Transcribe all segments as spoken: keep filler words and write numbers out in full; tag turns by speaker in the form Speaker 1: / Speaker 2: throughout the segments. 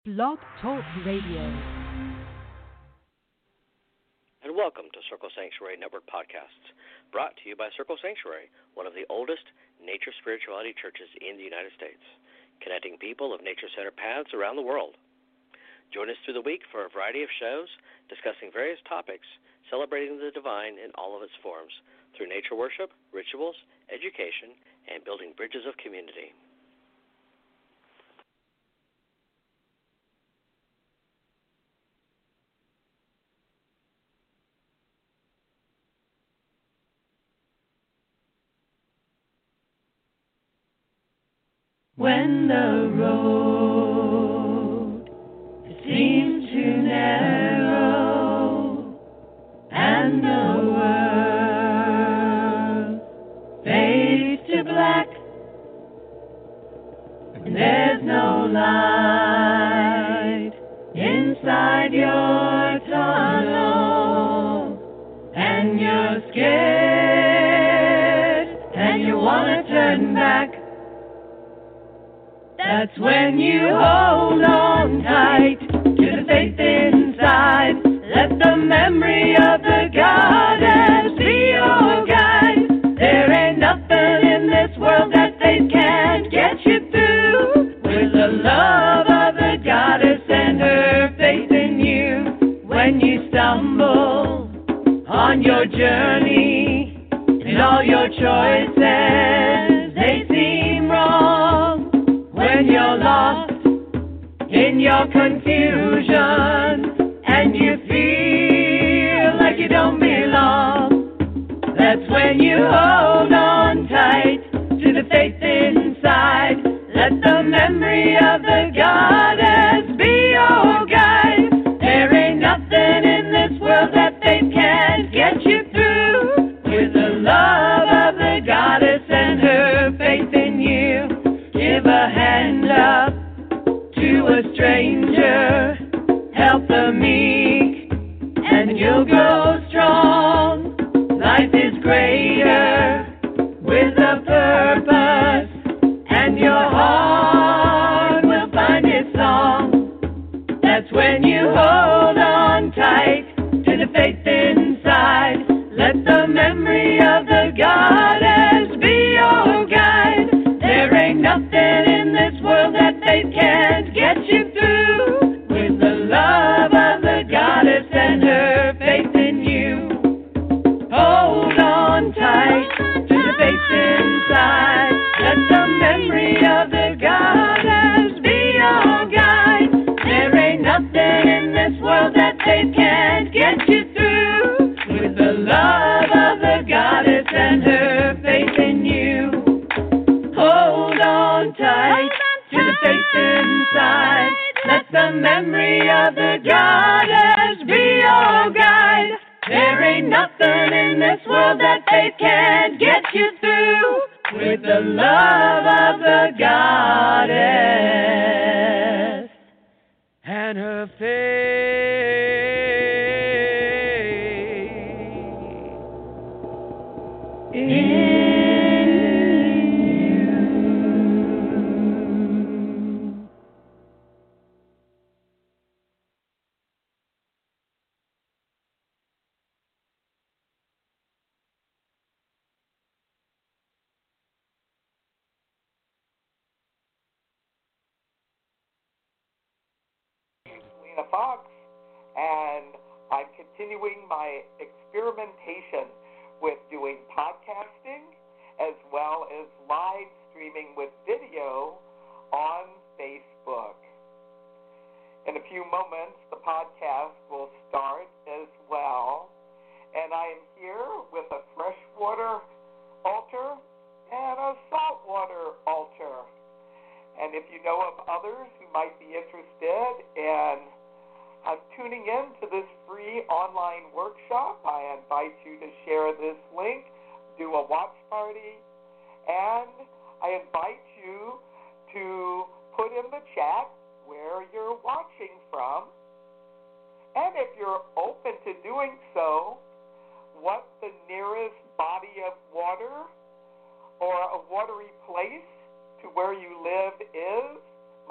Speaker 1: Blog Talk Radio.
Speaker 2: And welcome to Circle Sanctuary Network Podcasts, brought to you by Circle Sanctuary, one of the oldest nature spirituality churches in the United States, connecting people of nature-centered paths around the world. Join us through the week for a variety of shows discussing various topics, celebrating the divine in all of its forms, through nature worship, rituals, education, and building bridges of community.
Speaker 3: When the road seems too narrow and the world fades to black, and there's no light inside your tunnel, and you're scared and you want to turn back. That's when you hold on tight to the faith inside. Let the memory of the goddess be your guide. There ain't nothing in this world that they can't get you through. With the love of the goddess and her faith in you. When you stumble on your journey and all your choices, they seem wrong. When you're lost in your confusion and you feel like you don't belong, that's when you hold on tight to the faith inside. Let the memory of the goddess be your guide. There ain't nothing in this world that they can't get you through. With the love of the goddess and her faith in you. Give a hand up to a stranger, help the meek, and you'll grow strong. Life is greater with a purpose, and your heart will find its song. That's when you hold on tight to the faith inside. Let the memory of the goddess be your guide. There ain't nothing in this world that they can't get you through. With the love of the goddess and her faith in you. Hold on tight to the faith inside. Let the memory of the goddess be your guide. There ain't nothing in this world that they can't get you through. With the love of the goddess and her faith in you. Hold on tight to the faith inside. Let the memory of the goddess be your guide. There ain't nothing in this world that they can't get you through. With the love of the goddess and her faith in
Speaker 4: Lena Fox, and I'm continuing my experimentation with doing podcasting as well as live streaming with video on Facebook. In a few moments, the podcast will start as well, and I am here with a freshwater altar and a saltwater altar. And if you know of others who might be interested in uh, tuning in to this free online workshop, I invite you to share this link, do a watch party, and I invite you to put in the chat where you're watching from, and if you're open to doing so, what the nearest body of water or a watery place to where you live is.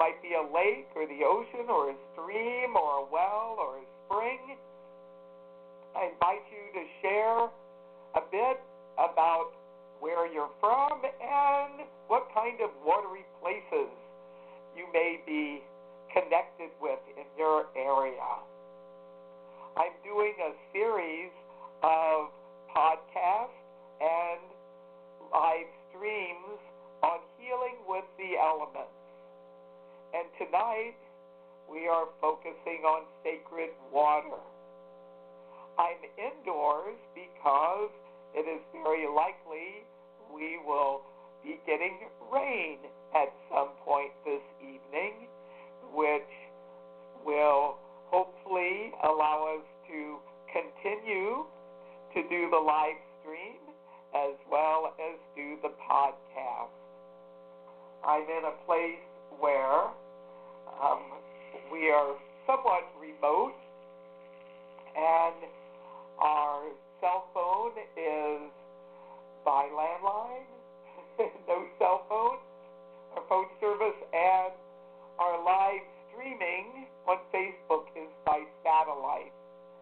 Speaker 4: might be a lake or the ocean or a stream or a well or a spring. I invite you to share a bit about where you're from and what kind of watery places you may be connected with in your area. I'm doing a series of podcasts and live streams on healing with the elements. And tonight, we are focusing on sacred water. I'm indoors because it is very likely we will be getting rain at some point this evening, which will hopefully allow us to continue to do the live stream as well as do the podcast. I'm in a place where um, we are somewhat remote, and our cell phone is by landline, no cell phone, our phone service, and our live streaming on Facebook is by satellite.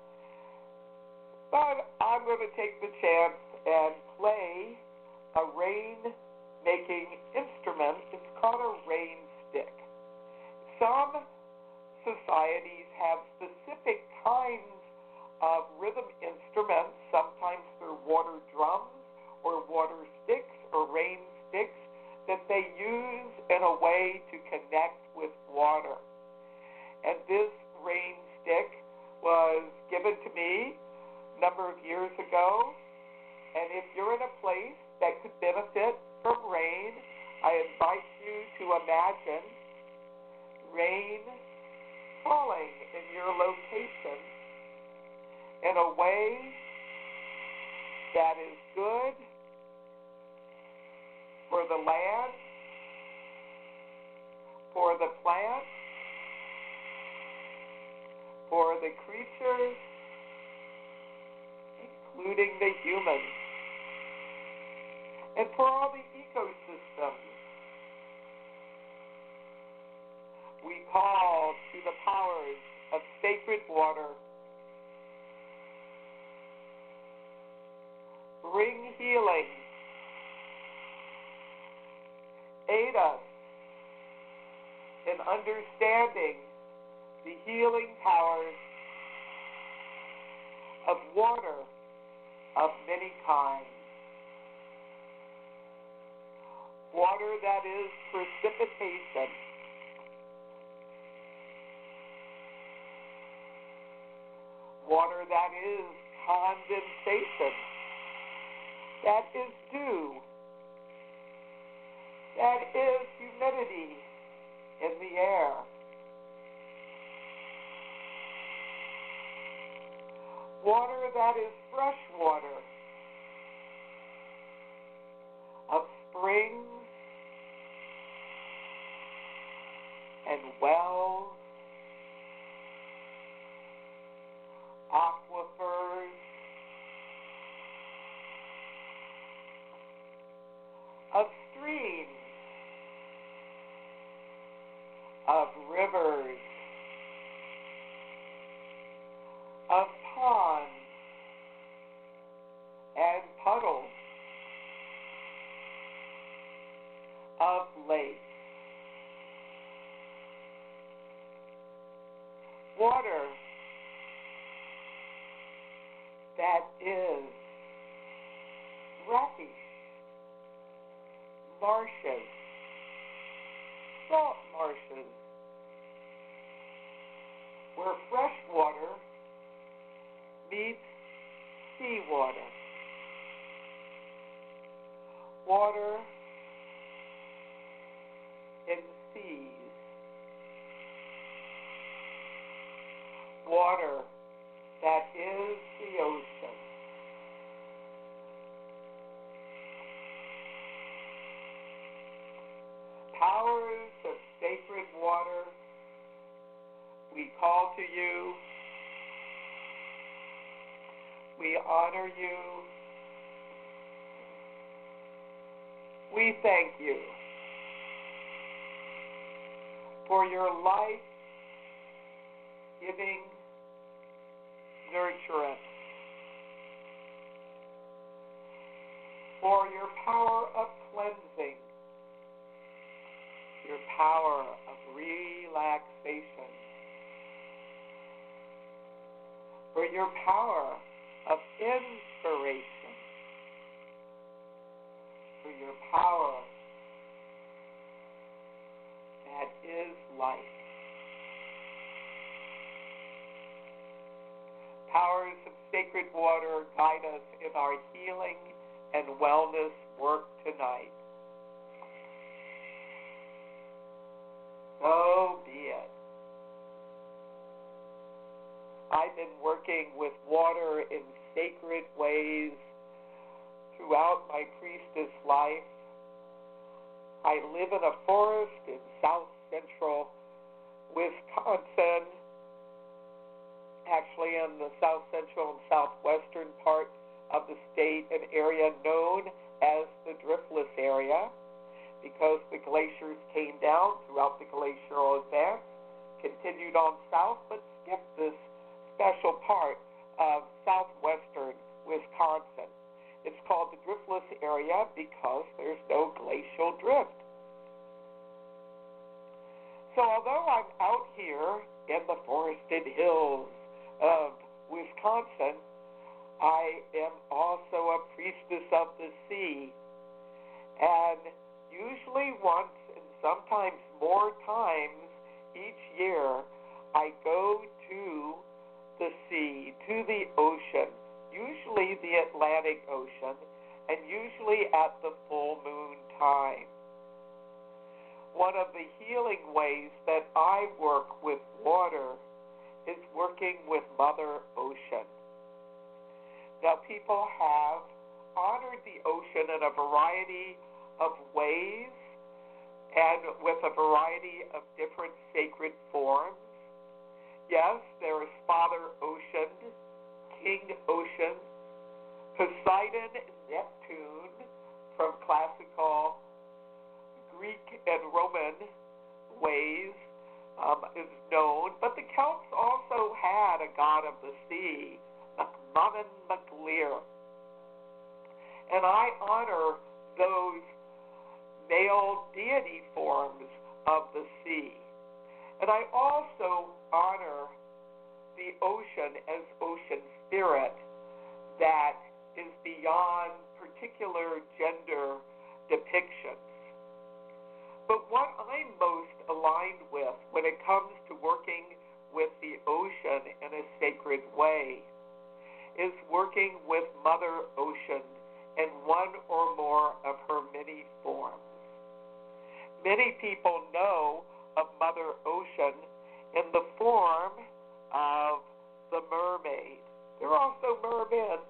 Speaker 4: But I'm going to take the chance and play a rain-making instrument. It's called a rain stick. Some societies have specific kinds of rhythm instruments. Sometimes they're water drums or water sticks or rain sticks that they use in a way to connect with water. And this rain stick was given to me a number of years ago. And if you're in a place that could benefit from rain, I invite you to imagine rain falling in your location in a way that is good for the land, for the plants, for the creatures, including the humans, and for all the ecosystems. We call to the powers of sacred water. Bring healing. Aid us in understanding the healing powers of water of many kinds. Water that is precipitation. Water that is condensation. That is dew. That is humidity in the air. Water that is fresh water of springs and wells, aquifers, of streams, of rivers, of ponds and puddles, of lakes. Water that is brackish, marshes, salt marshes, where fresh water meets seawater. Water in seas. Water that is the ocean. Powers of sacred water, we call to you. We honor you. We thank you for your life-giving nurturance, for your power of cleansing, your power of relaxation, for your power of inspiration, for your power that is life. Powers of sacred water guide us in our healing and wellness work tonight. So be it. I've been working with water in sacred ways throughout my priestess life. I live in a forest in south central Wisconsin, actually in the south central and southwestern part of the state, an area known as the Driftless area, because the glaciers came down throughout the glacial advance, continued on south, but skipped this special part of southwestern Wisconsin. It's called the Driftless area because there's no glacial drift. So although I'm out here in the forested hills of Wisconsin, I am also a priestess of the sea, and usually once and sometimes more times each year I go to the sea, to the ocean, usually the Atlantic Ocean, and usually at the full moon time. One of the healing ways that I work with water is working with Mother Ocean. Now, people have honored the ocean in a variety of ways and with a variety of different sacred forms. Yes, there is Father Ocean, King Ocean, Poseidon and Neptune from classical Greek and Roman ways um, is known, but the Celts also had a god of the sea, Macmanan MacLir. And I honor those male deity forms of the sea. And I also honor the ocean as ocean spirit that is beyond particular gender depictions. But what I'm most aligned with when it comes to working with the ocean in a sacred way is working with Mother Ocean in one or more of her many forms. Many people know of Mother Ocean in the form of the mermaid. There are also mermen.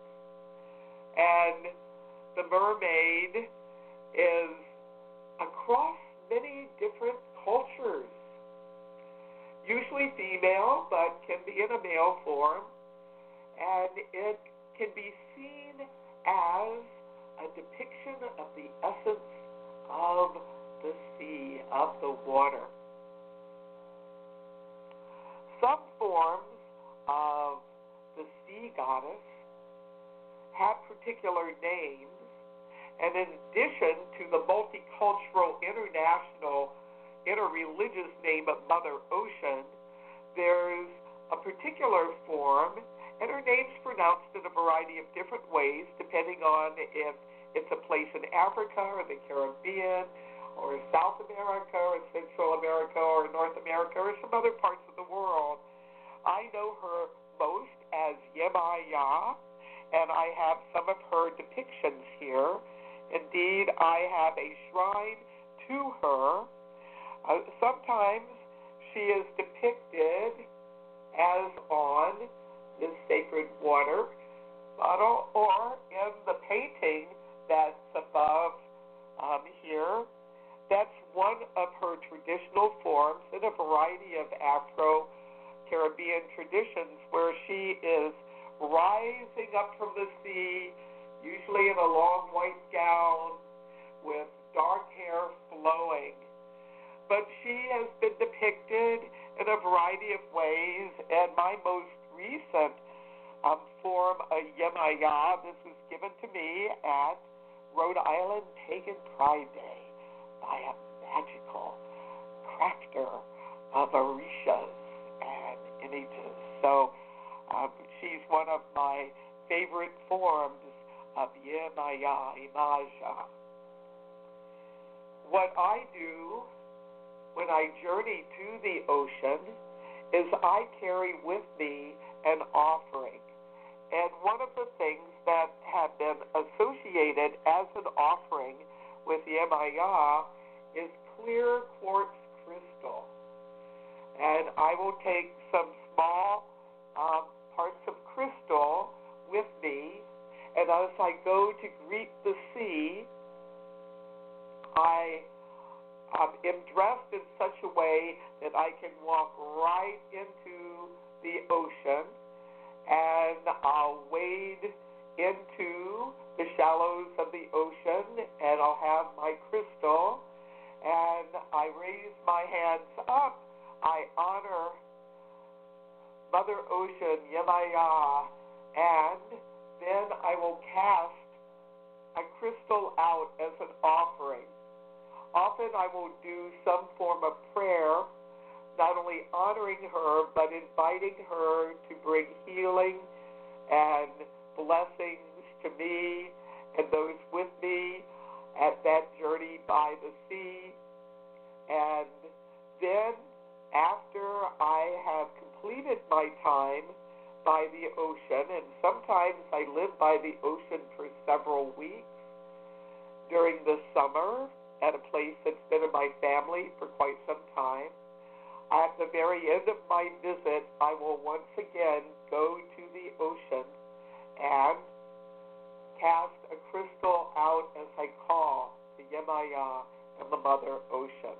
Speaker 4: And the mermaid is across many different cultures, usually female, but can be in a male form, and it can be seen as a depiction of the essence of the sea, of the water. Some forms of the sea goddess have particular names, and in addition to the multicultural, international, interreligious name of Mother Ocean, there's a particular form, and her name's pronounced in a variety of different ways, depending on if it's a place in Africa or the Caribbean or South America or Central America or North America or some other parts of the world. I know her most as Yemaya, and I have some of her depictions here. Indeed, I have a shrine to her. Uh, sometimes she is depicted as on this sacred water bottle or in the painting that's above um, here. That's one of her traditional forms in a variety of Afro-Caribbean traditions where she is rising up from the sea, usually in a long white gown with dark hair flowing. but she has been depicted in a variety of ways, and my most recent um, form of Yemaya, this was given to me at Rhode Island Pagan Pride Day by a magical crafter of orishas and images. So um, she's one of my favorite forms of Yemaya, Imaja. What I do when I journey to the ocean is I carry with me an offering. And one of the things that have been associated as an offering with Yemaya is clear quartz crystal. And I will take some small um, parts of crystal with me, and as I go to greet the sea, I um, am dressed in such a way that I can walk right into the ocean, and I'll wade into the shallows of the ocean, and I'll have my crystal, and I raise my hands up. I honor Mother Ocean, Yemaya, and then I will cast a crystal out as an offering. Often I will do some form of prayer, not only honoring her, but inviting her to bring healing and blessings to me and those with me at that journey by the sea. And then, after I have completed my time by the ocean, and sometimes I live by the ocean for several weeks during the summer at a place that's been in my family for quite some time, at the very end of my visit, I will once again go to the ocean and cast a crystal out as I call the Yemaya and the Mother Ocean.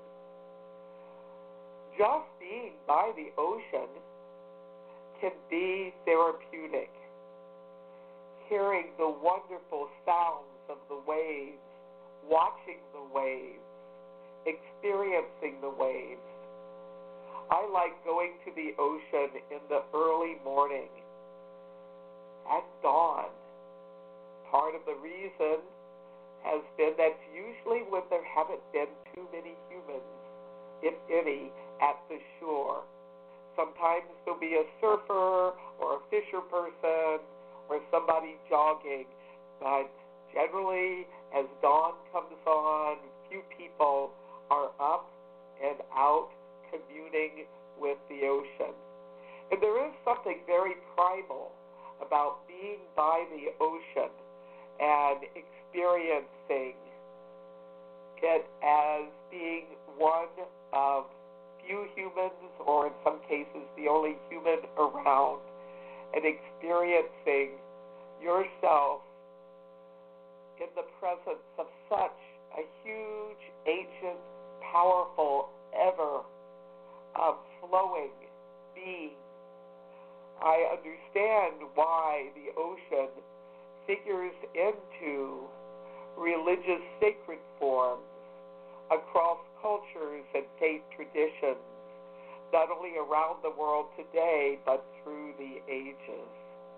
Speaker 4: Just being by the ocean can be therapeutic. Hearing the wonderful sounds of the waves, watching the waves, experiencing the waves. I like going to the ocean in the early morning, at dawn. Part of the reason has been that's usually when there haven't been too many humans, if any, at the shore. Sometimes there'll be a surfer or a fisher person or somebody jogging, but generally as dawn comes on, few people are up and out communing with the ocean. And there is something very primal about being by the ocean and experiencing it as being one of few humans, or in some cases the only human around, and experiencing yourself in the presence of such a huge, ancient, powerful, ever um, flowing being. I understand why the ocean figures into religious sacred forms across cultures and faith traditions, not only around the world today, but through the ages.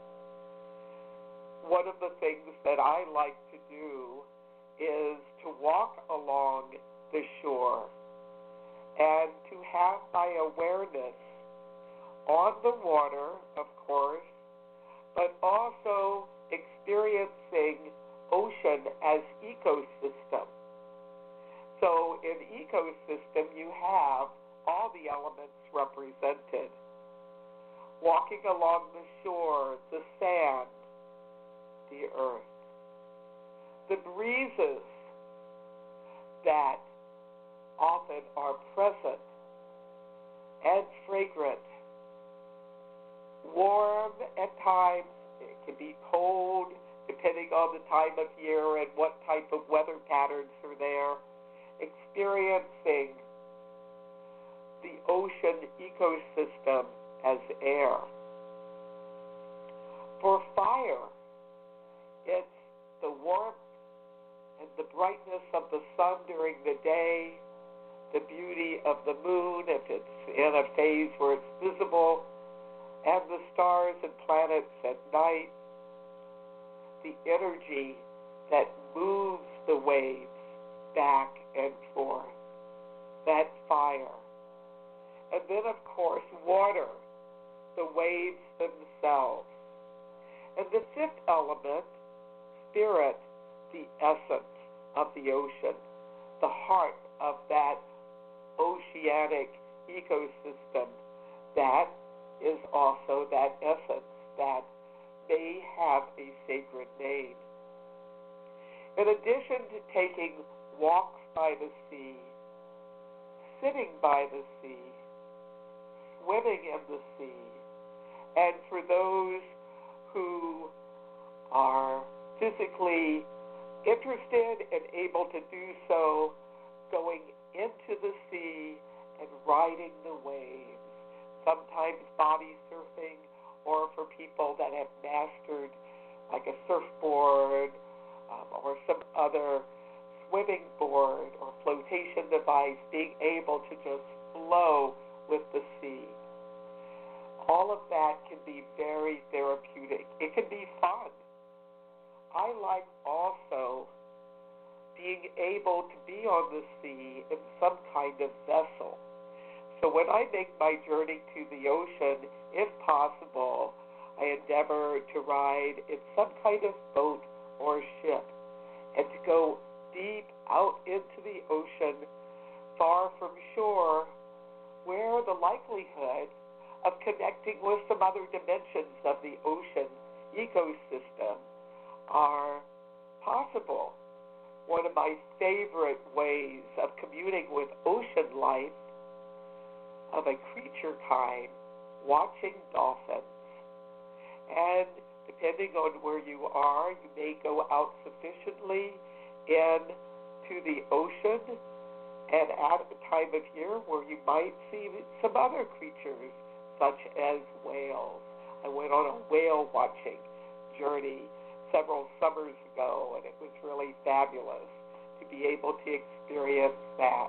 Speaker 4: One of the things that I like to do is to walk along the shore and to have my awareness on the water, of course, but also experiencing ocean as ecosystem. So in ecosystem, you have all the elements represented. Walking along the shore, the sand, the earth, the breezes that often are present and fragrant, warm at times, it can be cold depending on the time of year and what type of weather patterns are there, experiencing the ocean ecosystem as air. For fire, it's the warmth and the brightness of the sun during the day, the beauty of the moon if it's in a phase where it's visible, and the stars and planets at night, the energy that moves the waves back and forth, that fire. And then, of course, water, the waves themselves. And the fifth element, spirit, the essence of the ocean, the heart of that oceanic ecosystem that is also that essence that may have a sacred name. In addition to taking walks by the sea, sitting by the sea, swimming in the sea, and for those who are physically interested and able to do so, going into the sea and riding the waves, sometimes body surfing, or for people that have mastered like a surfboard um, or some other swimming board or flotation device, being able to just flow with the sea. All of that can be very therapeutic. It can be fun. I like also being able to be on the sea in some kind of vessel. So when I make my journey to the ocean, if possible, I endeavor to ride in some kind of boat or ship and to go deep out into the ocean, far from shore, where the likelihood of connecting with some other dimensions of the ocean ecosystem are possible. One of my favorite ways of communing with ocean life of a creature kind, watching dolphins. And depending on where you are, you may go out sufficiently into the ocean and at a time of year where you might see some other creatures such as whales. I went on a whale watching journey several summers ago, and it was really fabulous to be able to experience that.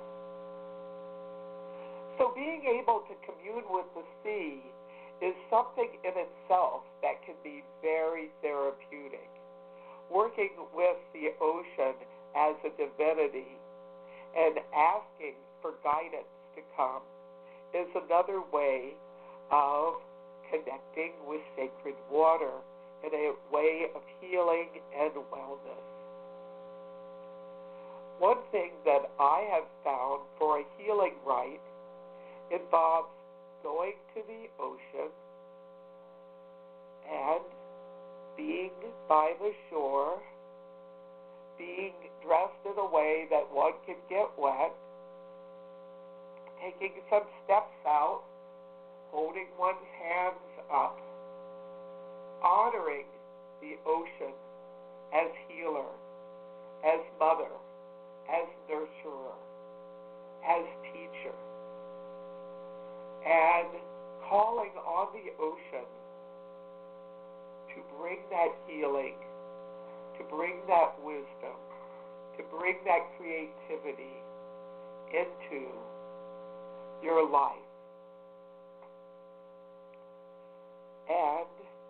Speaker 4: So being able to commune with the sea is something in itself that can be very therapeutic. Working with the ocean as a divinity and asking for guidance to come is another way of connecting with sacred water in a way of healing and wellness. One thing that I have found for a healing rite involves going to the ocean and being by the shore, being dressed in a way that one can get wet, taking some steps out, holding one's hands up, honoring the ocean as healer, as mother, as nurturer, as teacher, and calling on the ocean to bring that healing, to bring that wisdom, to bring that creativity into your life. And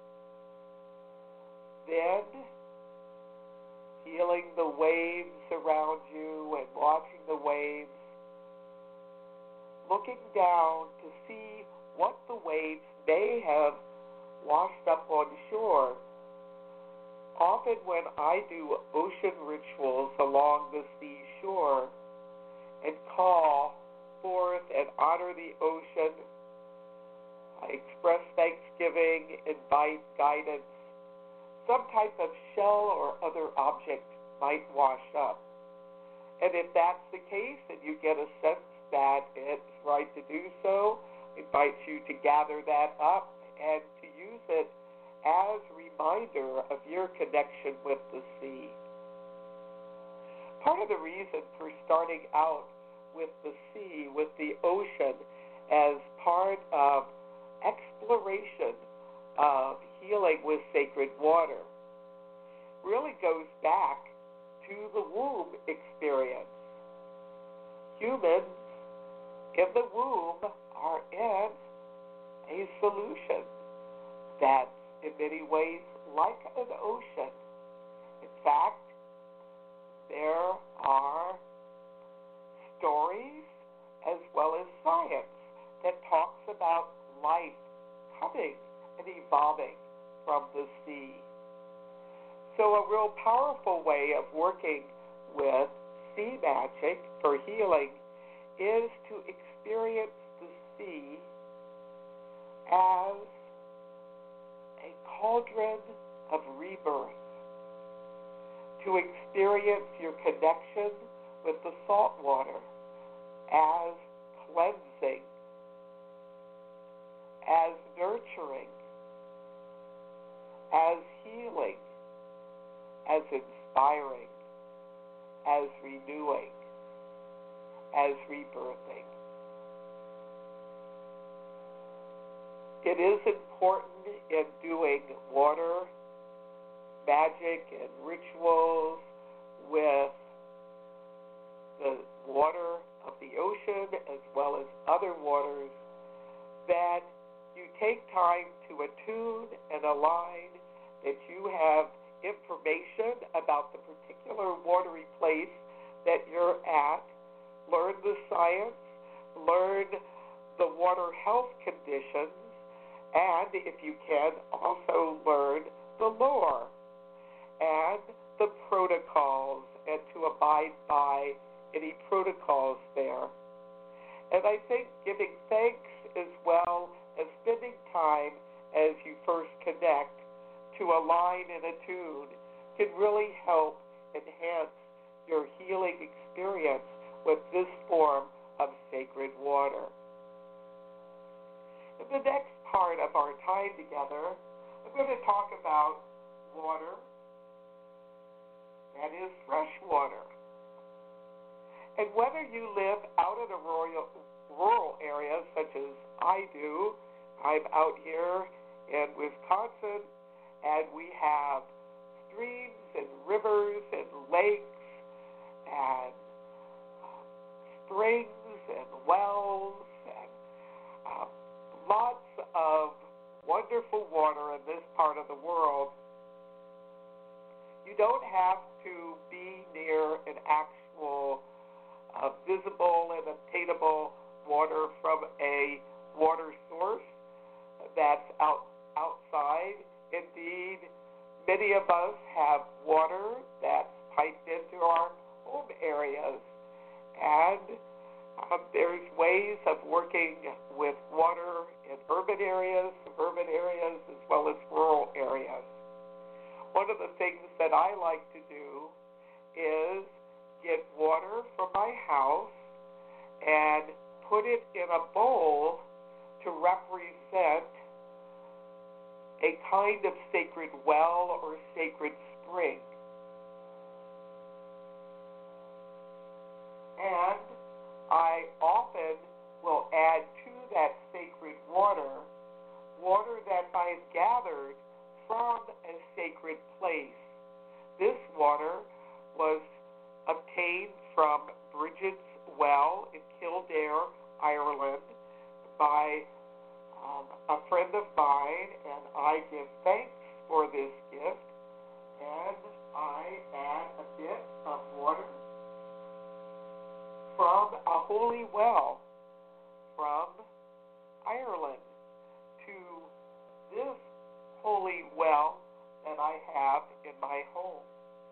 Speaker 4: then feeling the waves around you and watching the waves, looking down to see what the waves may have washed up on shore. Often when I do ocean rituals along the seashore and call forth and honor the ocean, I express thanksgiving, invite guidance, some type of shell or other object might wash up. And if that's the case and you get a sense that it's right to do so, I invite you to gather that up and to use it as a reminder of your connection with the sea. Part of the reason for starting out with the sea, with the ocean, as part of exploration of healing with sacred water really goes back to the womb experience. Humans in the womb are in a solution that's in many ways like an ocean. In fact, there are stories as well as science that talks about life coming and evolving from the sea. So a real powerful way of working with sea magic for healing is to experience the sea as a cauldron of rebirth, to experience your connection with the salt water as cleansing, as nurturing, as healing, as inspiring, as renewing, as rebirthing. It is important in doing water magic and rituals with the water of the ocean as well as other waters that you take time to attune and align, that you have information about the particular watery place that you're at, learn the science, learn the water health conditions, and if you can, also learn the lore and the protocols and to abide by any protocols there. And I think giving thanks as well as spending time as you first connect to align and attune can really help enhance your healing experience with this form of sacred water. In the next part of our time together, I'm going to talk about water that is fresh water. And whether you live out in a rural, rural area such as I do, I'm out here in Wisconsin, and we have streams and rivers and lakes and uh, springs and wells and uh, lots of wonderful water in this part of the world. You don't have to be near an actual uh, visible and obtainable water from a water source that's out outside. Indeed, many of us have water that's piped into our home areas, and um, there's ways of working with water in urban areas, suburban areas, as well as rural areas. One of the things that I like to do is get water from my house and put it in a bowl to represent a kind of sacred well or sacred spring. And I often will add to that sacred water, water that I have gathered from a sacred place. This water was obtained from Bridget's Well in Kildare, Ireland, by um, a friend of mine, and I give thanks for this gift, and I add a bit of water from a holy well from Ireland to this holy well that I have in my home.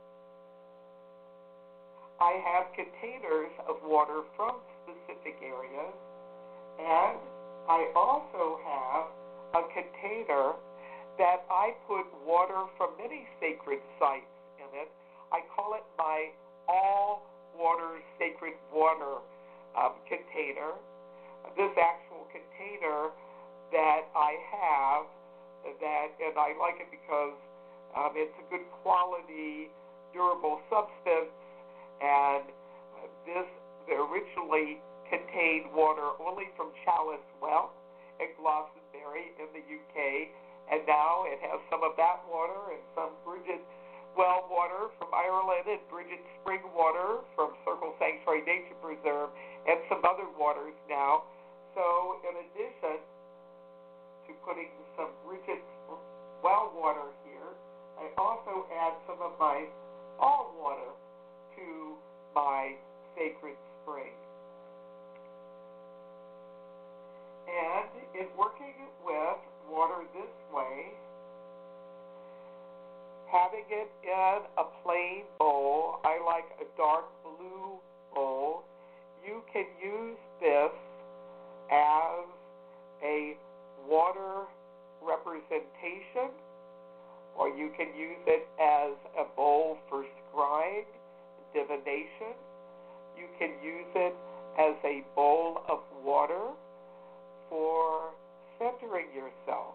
Speaker 4: I have containers of water from specific areas, and I also have a container that I put water from many sacred sites in it. I call it my all water sacred water um, container. This actual container that I have, that, and I like it because um, it's a good quality, durable substance, and uh, this originally contained water only from Chalice Well in Glastonbury in the U K, and now it has some of that water and some Bridget Well water from Ireland and Bridget Spring water from Circle Sanctuary Nature Preserve, and some other waters now. So in addition to putting some Bridget well water here, I also add some of my all water to my sacred spring. And in working with water this way, having it in a plain bowl, I like a dark blue bowl. You can use this as a water representation, or you can use it as a bowl for scrying, divination. You can use it as a bowl of water for centering yourself.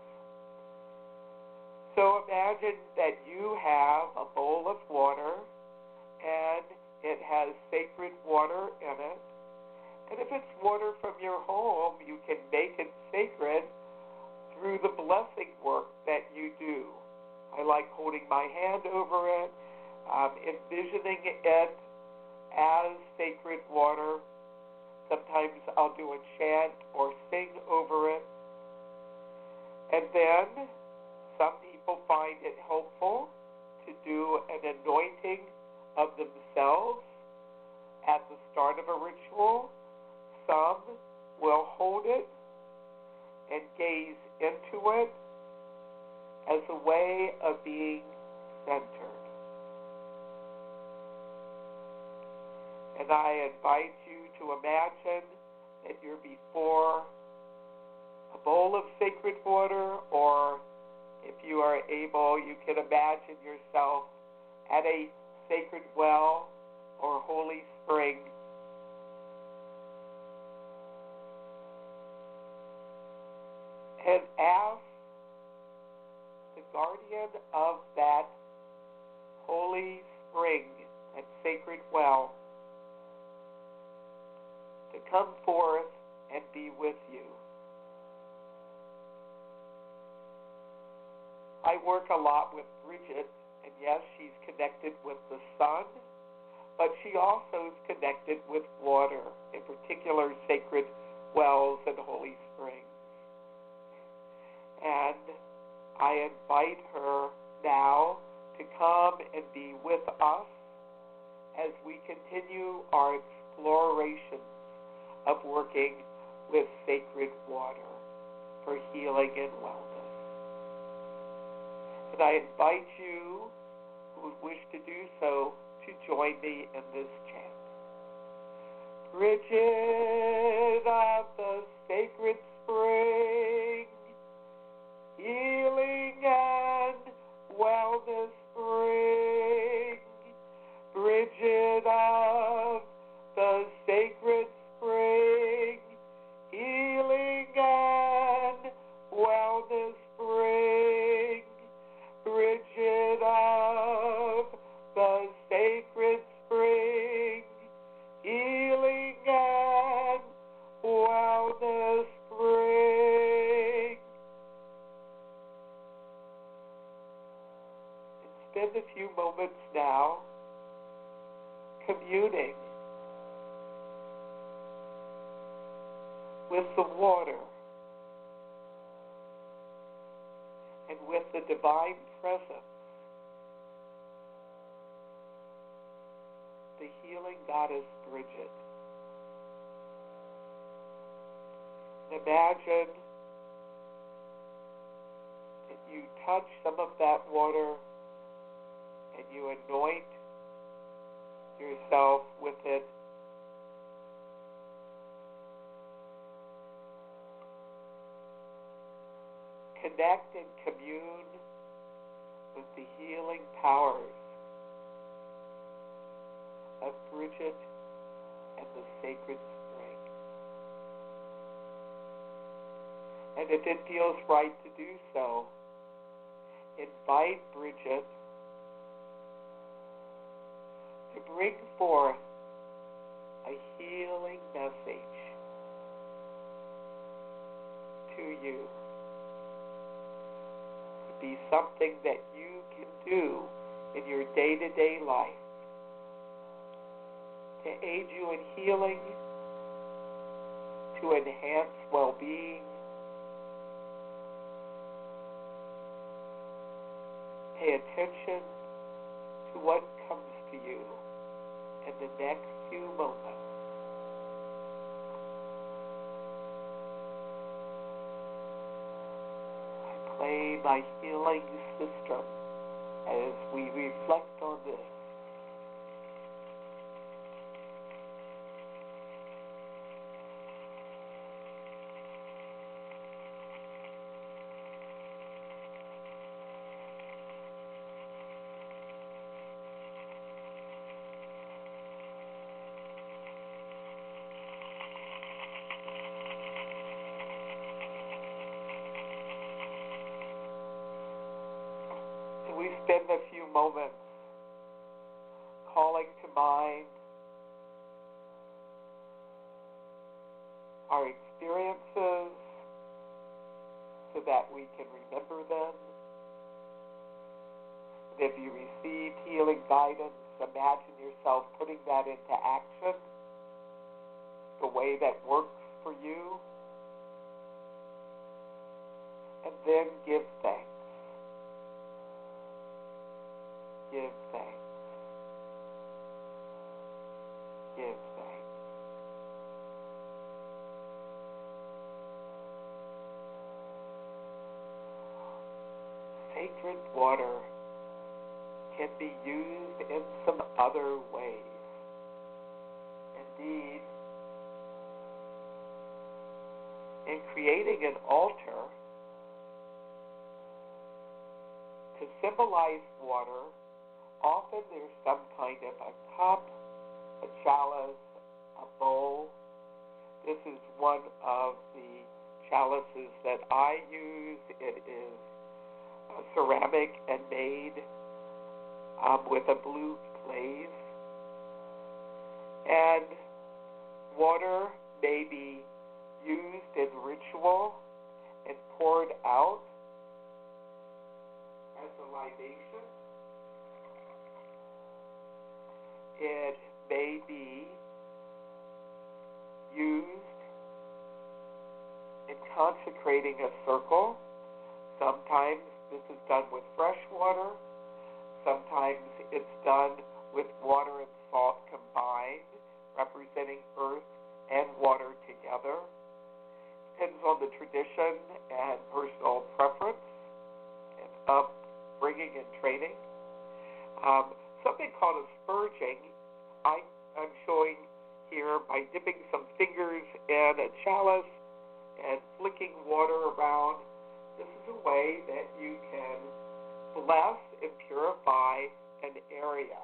Speaker 4: So imagine that you have a bowl of water and it has sacred water in it. And if it's water from your home, you can make it sacred through the blessing work that you do. I like holding my hand over it, um, envisioning it as sacred water. Sometimes I'll do a chant or sing over it. And then some people find it helpful to do an anointing of themselves at the start of a ritual. Some will hold it and gaze into it as a way of being centered. And I invite you to imagine that you're before a bowl of sacred water, or if you are able, you can imagine yourself at a sacred well or holy spring. And ask the guardian of that holy spring, that sacred well, to come forth and be with you. I work a lot with Bridget, and yes, she's connected with the sun, but she also is connected with water, in particular sacred wells and holy springs. And I invite her now to come and be with us as we continue our exploration of working with sacred water for healing and wellness. And I invite you who would wish to do so to join me in this chant. Bridget of the sacred spring, healing and wellness spring, Bridget of the sacred spring, healing and wellness spring, Bridget of the sacred spring, healing and wellness spring. Spend a few moments now communing with the water and with the divine presence, the healing goddess Bridget. And imagine that you touch some of that water and you anoint yourself with it. Connect and commune with the healing powers of Bridget and the sacred spring. And if it feels right to do so, invite Bridget to bring forth a healing message to you. To be something that you can do in your day-to-day life to aid you in healing to enhance well-being. Pay attention to what comes to you in the next few moments. I play my healing system as we reflect on this. We spend a few moments calling to mind our experiences so that we can remember them. And if you received healing guidance, imagine yourself putting that into action the way that works for you. And then give thanks. Give thanks. Give thanks. Sacred water can be used in some other ways. Indeed, in creating an altar to symbolize water, often there's some kind of a cup, a chalice, a bowl. This is one of the chalices that I use. It is uh, ceramic and made um, with a blue glaze. And water may be used in ritual and poured out as a libation. It may be used in consecrating a circle. Sometimes this is done with fresh water. Sometimes it's done with water and salt combined, representing earth and water together. Depends on the tradition and personal preference and upbringing and training. Um, something called asperging, I, I'm showing here by dipping some fingers in a chalice and flicking water around. This is a way that you can bless and purify an area.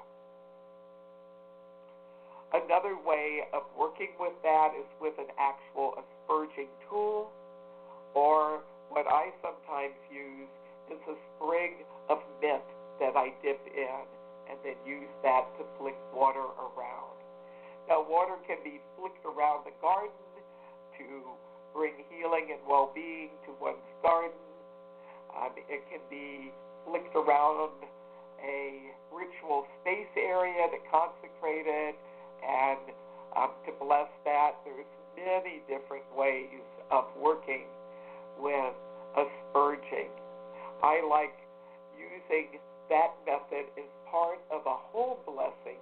Speaker 4: Another way of working with that is with an actual asperging tool, or what I sometimes use is a sprig of mint that I dip in and then use that to flick water around. Now, water can be flicked around the garden to bring healing and well-being to one's garden. Um, it can be flicked around a ritual space area to consecrate it and um, to bless that. There's many different ways of working with asperging. I like using that method as part of a whole blessing.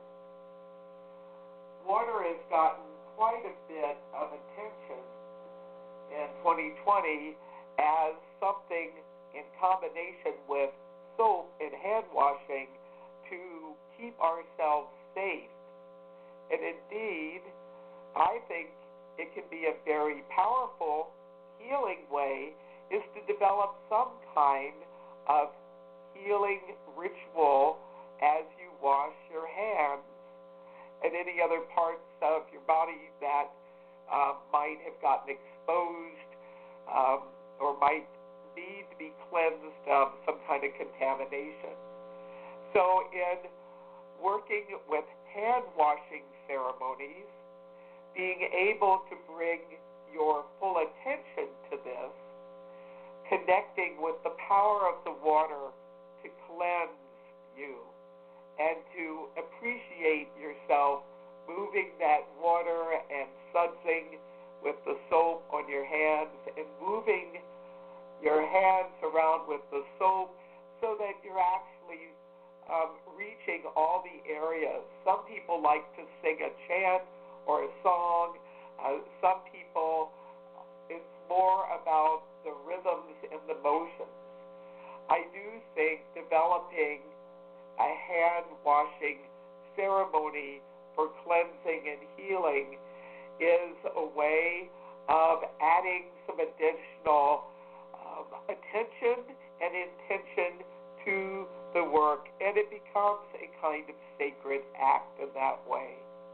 Speaker 4: Water has gotten quite a bit of attention in twenty twenty as something in combination with soap and hand washing to keep ourselves safe. And indeed, I think it can be a very powerful healing way is to develop some kind of healing ritual as you wash your hands and any other parts of your body that uh, might have gotten exposed um, or might need to be cleansed of some kind of contamination. So in working with hand washing ceremonies, being able to bring your full attention to this, connecting with the power of the water to cleanse you and to appreciate yourself moving that water and sudsing with the soap on your hands and moving your hands around with the soap so that you're actually um, reaching all the areas. Some people like to sing a chant or a song. Uh, some people, it's more about the rhythms and the motions. I do think developing a hand-washing ceremony for cleansing and healing is a way of adding some additional um, attention and intention to the work, and it becomes a kind of sacred act in that way.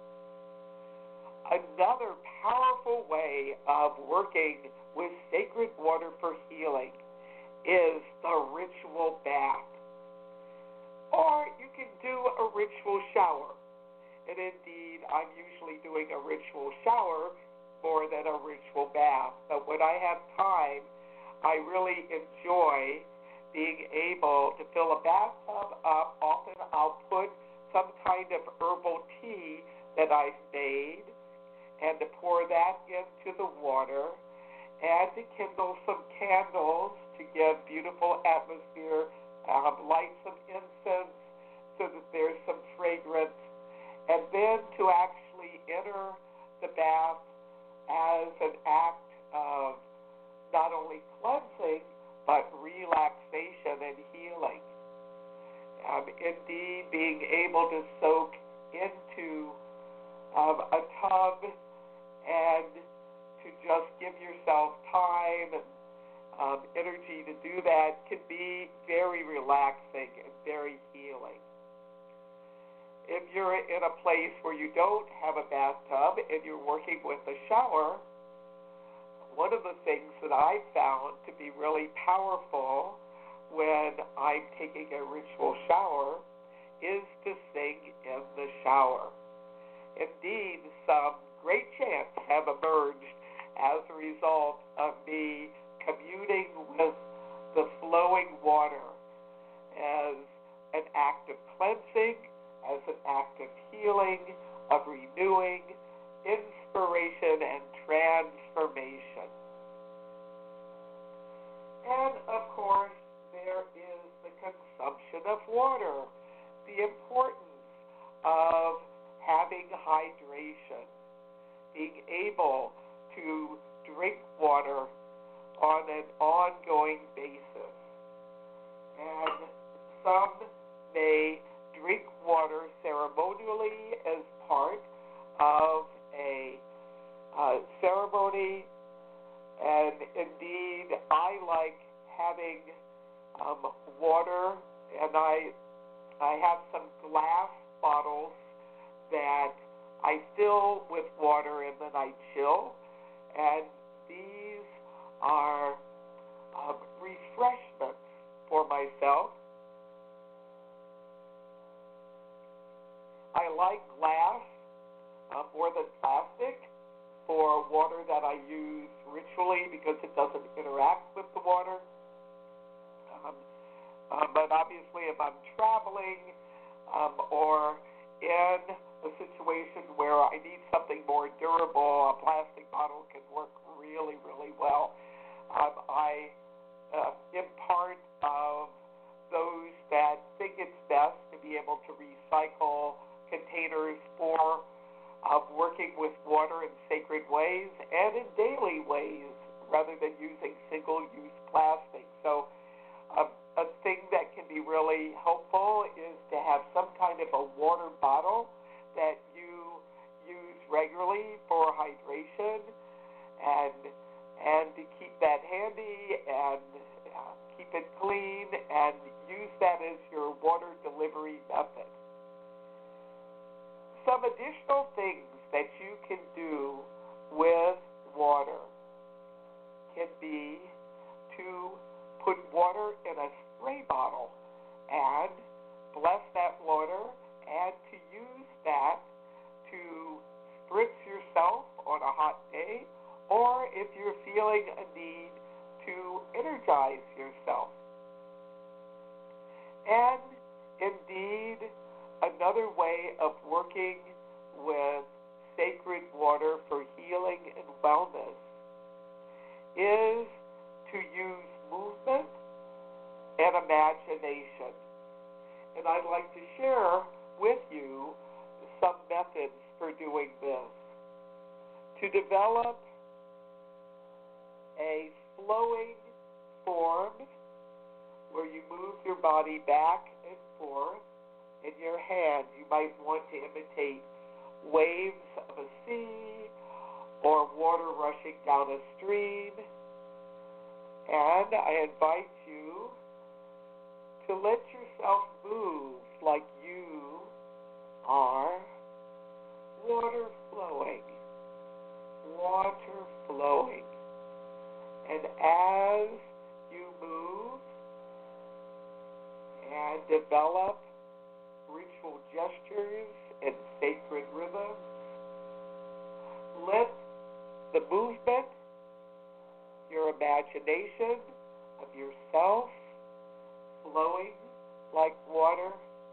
Speaker 4: Another powerful way of working with sacred water for healing is the ritual bath. Or you can do a ritual shower. And indeed, I'm usually doing a ritual shower more than a ritual bath. But when I have time, I really enjoy being able to fill a bathtub up. Often I'll put some kind of herbal tea that I've made and to pour that into the water and to kindle some candles to give beautiful atmosphere, um, light some incense so that there's some fragrance, and then to actually enter the bath as an act of not only cleansing, but relaxation and healing. Um, indeed, being able to soak into um, a tub and to just give yourself time and um, energy to do that can be very relaxing and very healing. If you're in a place where you don't have a bathtub and you're working with a shower, one of the things that I've found to be really powerful when I'm taking a ritual shower is to sing in the shower. Indeed, some great chants have emerged as a result of me communing with the flowing water as an act of cleansing, as an act of healing, of renewing, inspiration, and transformation. And, of course, there is the consumption of water, the importance of having hydration, being able to drink water on an ongoing basis. And some may drink water ceremonially as part of a uh, ceremony, and indeed I like having um, water, and I I have some glass bottles that I fill with water and then I chill, and these are um, refreshments for myself. I like glass uh, more than plastic for water that I use ritually because it doesn't interact with the water. Um, uh, but obviously if I'm traveling um, or in a situation where I need something more durable, a plastic bottle can work really, really well. Um, I uh, am part of those that think it's best to be able to recycle containers for uh, working with water in sacred ways and in daily ways rather than using single-use plastic. So uh, a thing that can be really helpful is to have some kind of a water bottle that you use regularly for hydration and and to keep that handy and uh, keep it clean and use that as your water delivery method. Some additional things that you can do with water can be to put water in a spray bottle and bless that water and to use that to spritz yourself on a hot day, or if you're feeling a need to energize yourself. And indeed, another way of working with sacred water for healing and wellness is to use movement and imagination. And I'd like to share with you some methods for doing this. To develop a flowing form where you move your body back and forth in your hand, you might want to imitate waves of a sea or water rushing down a stream. And I invite you to let yourself move like you are water flowing, water flowing. And as you move and develop ritual gestures and sacred rhythms, let the movement, your imagination of yourself flowing like water,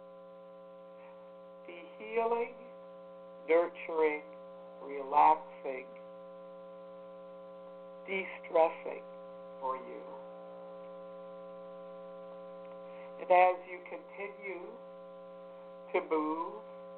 Speaker 4: be healing, nurturing, relaxing, de-stressing for you. And as you continue to move,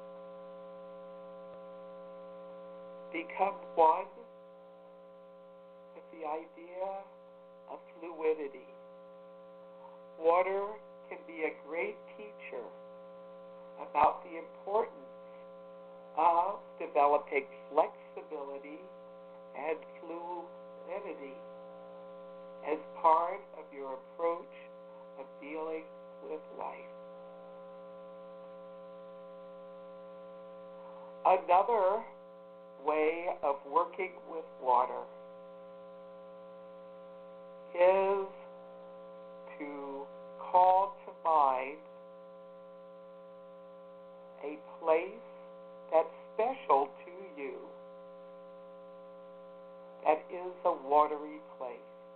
Speaker 4: become one with the idea of fluidity. Water can be a great teacher about the importance of developing flexibility and fluidity as part of your approach of dealing with life. Another way of working with water is to call to mind a place that's special to you, that is a watery place.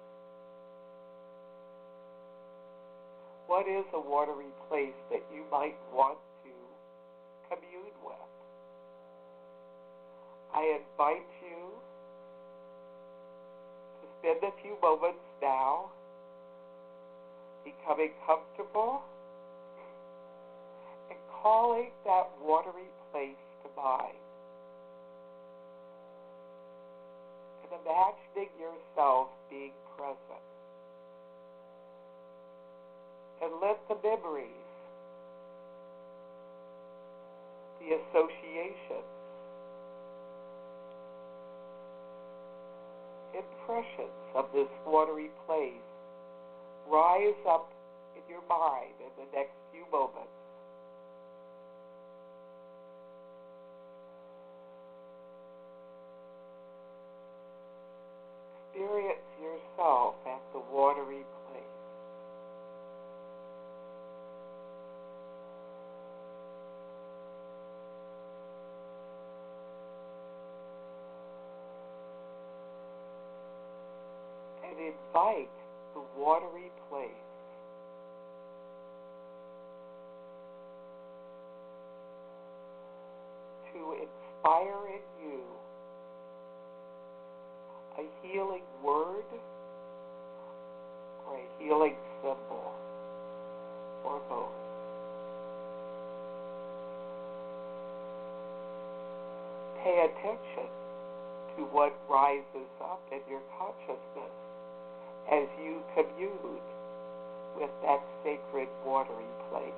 Speaker 4: What is a watery place that you might want to commune with? I invite you to spend a few moments now becoming comfortable and calling that watery place to mind. And imagining yourself being present. And let the memories, the associations, impressions of this watery place rise up in your mind in the next few moments. Experience yourself at the watery place. And invite the watery place to inspire in you a healing word or a healing symbol, or both. Pay attention to what rises up in your consciousness as you commune with that sacred watery place.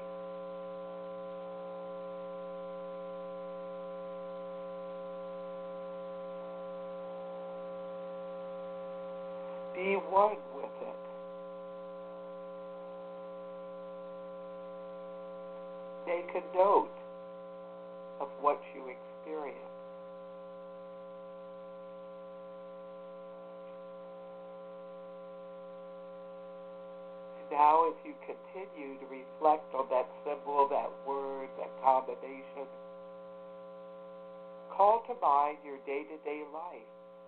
Speaker 4: Be one with it. Make a note of what you experience. Now, as you continue to reflect on that symbol, that word, that combination, call to mind your day-to-day life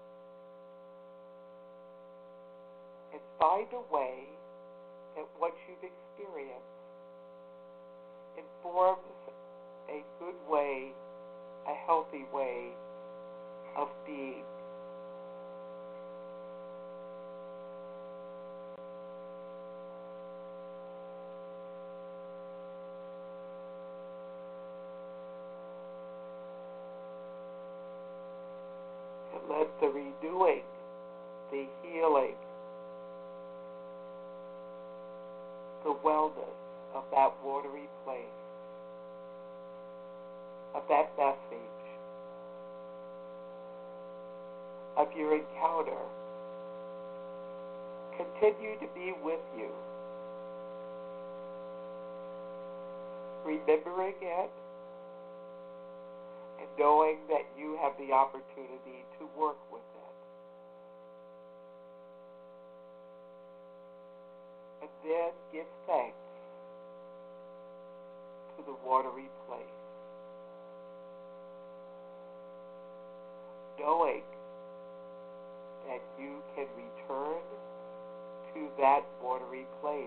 Speaker 4: and find a way that what you've experienced informs a good way, a healthy way of being. And let the renewing, the healing, the wellness of that watery place, of that message, of your encounter, continue to be with you, remembering it and knowing that you have the opportunity to work with it. And then give thanks to the watery place, knowing that you can return to that watery place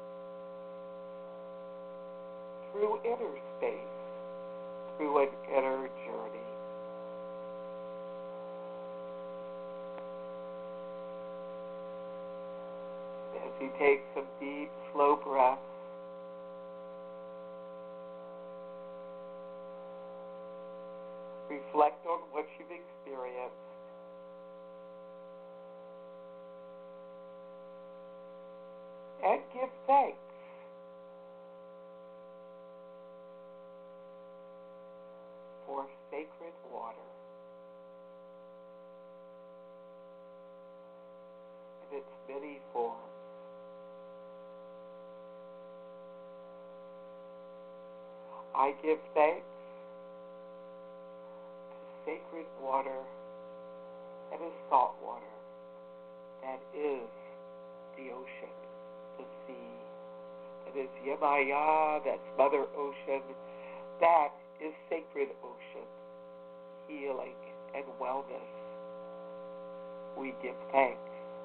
Speaker 4: through inner space, through an inner journey. As you take some deep, slow breaths, reflect on what you've experienced, and give thanks. For sacred water in its many forms. I give thanks to sacred water that is salt water, that is the ocean, the sea, that is Yemaya, that's Mother Ocean, that is sacred ocean, healing and wellness. We give thanks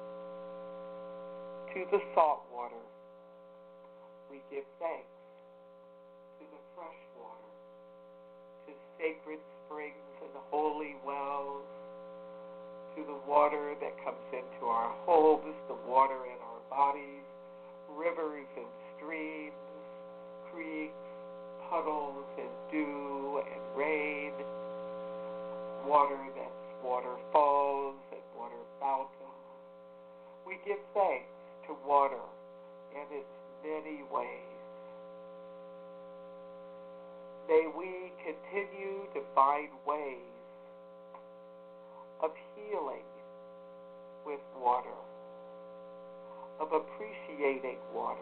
Speaker 4: to the salt water. We give thanks to the fresh water, to sacred springs and holy wells, to the water that comes into our homes, the water in our bodies, rivers and streams, creeks, puddles and dew and rain, water that's waterfalls and water fountains. We give thanks to water in its many ways. May we continue to find ways of healing with water, of appreciating water,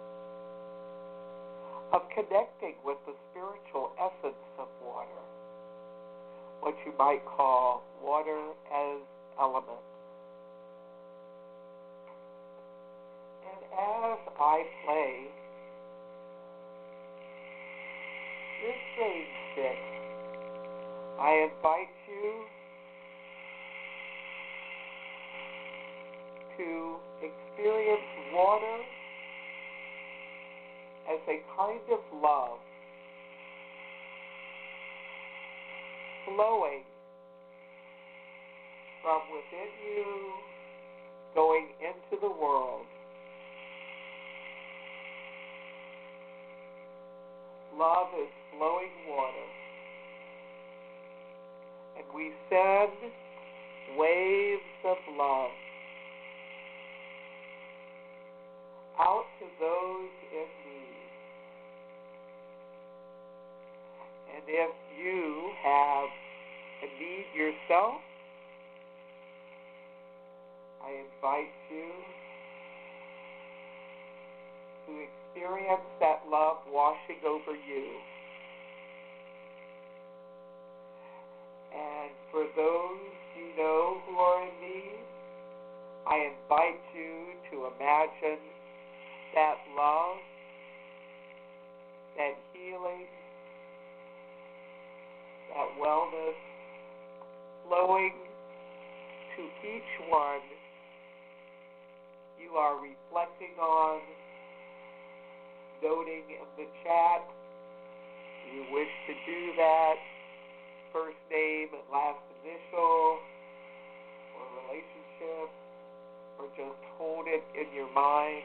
Speaker 4: of connecting with the spiritual essence of water, what you might call water as element. And as I play this sage stick, I invite you to experience water as a kind of love flowing from within you, going into the world. Love is flowing water, and we send waves of love out to those in need. And if you have a need yourself, I invite you to experience that love washing over you. And for those you know who are in need, I invite you to imagine that love, that healing, that wellness flowing to each one you are reflecting on, noting in the chat. You wish to do that, first name and last initial or relationship, or just hold it in your mind.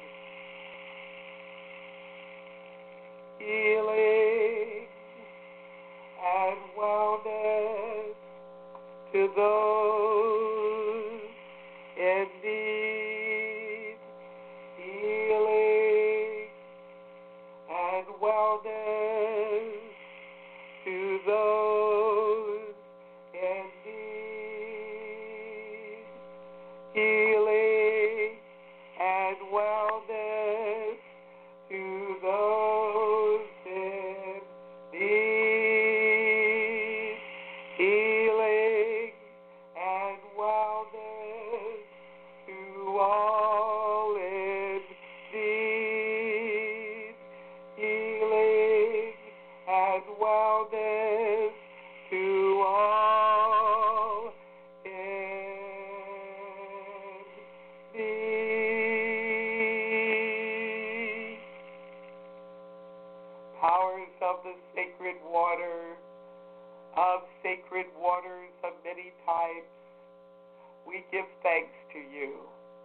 Speaker 4: Healing and wellness to those in need. Healing and wellness to those in need. Healing and wellness to those in need. Healing and wellness to all in need. Healing and wellness to all in need. Powers of the sacred water, of sacred waters of many types, we give thanks to you.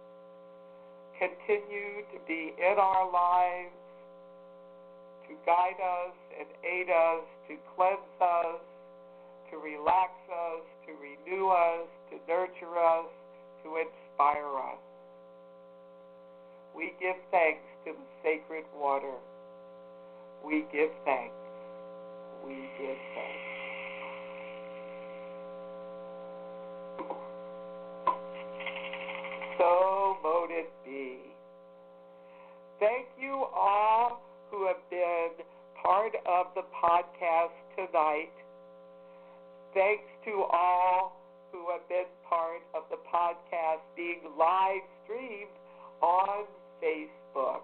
Speaker 4: Continue to be in our lives, to guide us and aid us, to cleanse us, to relax us, to renew us, to nurture us, to inspire us. We give thanks to the sacred water. We give thanks. We give thanks. So mote it be. Thank you all who have been part of the podcast tonight. Thanks to all who have been part of the podcast being live streamed on Facebook.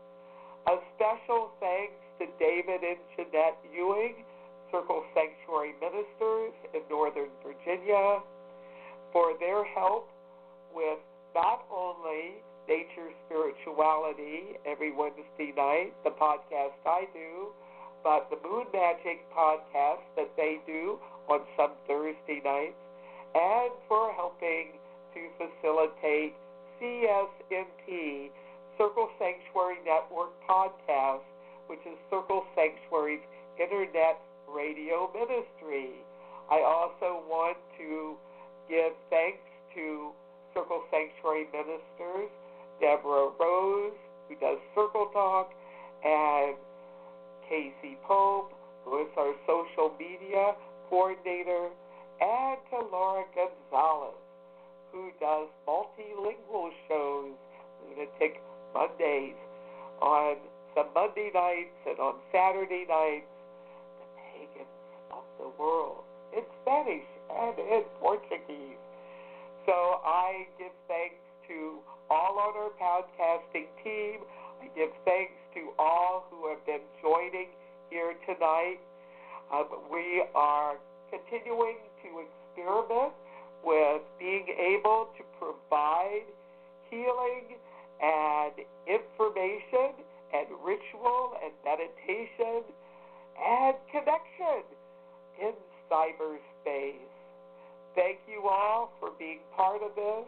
Speaker 4: A special thanks to David and Jeanette Ewing, Circle Sanctuary Ministers in Northern Virginia, for their help with not only Nature Spirituality every Wednesday night, the podcast I do, but the Moon Magic podcast that they do on some Thursday nights, and for helping to facilitate C S N P, Circle Sanctuary Network podcast, which is Circle Sanctuary's internet radio ministry. I also want to give thanks to Circle Sanctuary Ministers, Deborah Rose, who does Circle Talk, and Casey Pope, who is our social media coordinator, and to Laura Gonzalez, who does multilingual shows, Lunatic Mondays, on some Monday nights and on Saturday nights, the pagans of the world, in Spanish and in Portuguese. So I give thanks to all on our podcasting team. I give thanks to all who have been joining here tonight. Um, we are continuing to experiment with being able to provide healing and information and ritual and meditation and connection in cyberspace. Thank you all for being part of this.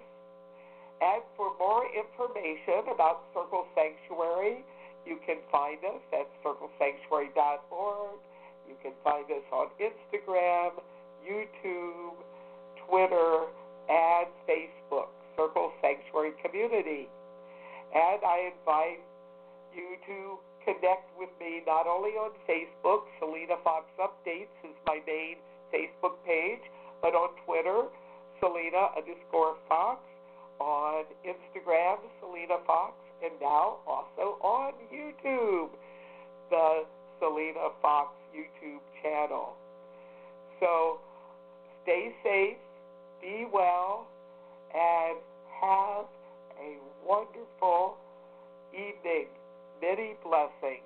Speaker 4: And for more information about Circle Sanctuary, you can find us at circle sanctuary dot org. You can find us on Instagram, YouTube, Twitter, and Facebook, Circle Sanctuary Community. And I invite you to connect with me not only on Facebook, Selena Fox Updates is my main Facebook page, but on Twitter, Selena underscore Fox, on Instagram, Selena Fox, and now also on YouTube, the Selena Fox YouTube channel. So stay safe, be well, and have a wonderful evening. Many blessings.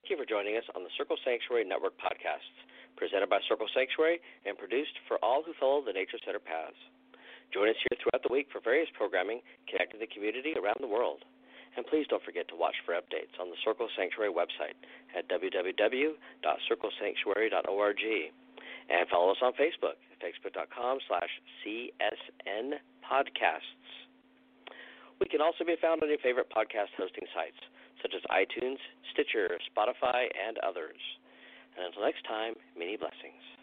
Speaker 2: Thank you for joining us on the Circle Sanctuary Network podcasts, presented by Circle Sanctuary and produced for all who follow the Nature Center paths. Join us here throughout the week for various programming connecting the community around the world. And please don't forget to watch for updates on the Circle Sanctuary website at w w w dot circle sanctuary dot org. And follow us on Facebook at facebook.com slash CSN podcasts. We can also be found on your favorite podcast hosting sites, such as iTunes, Stitcher, Spotify, and others. And until next time, many blessings.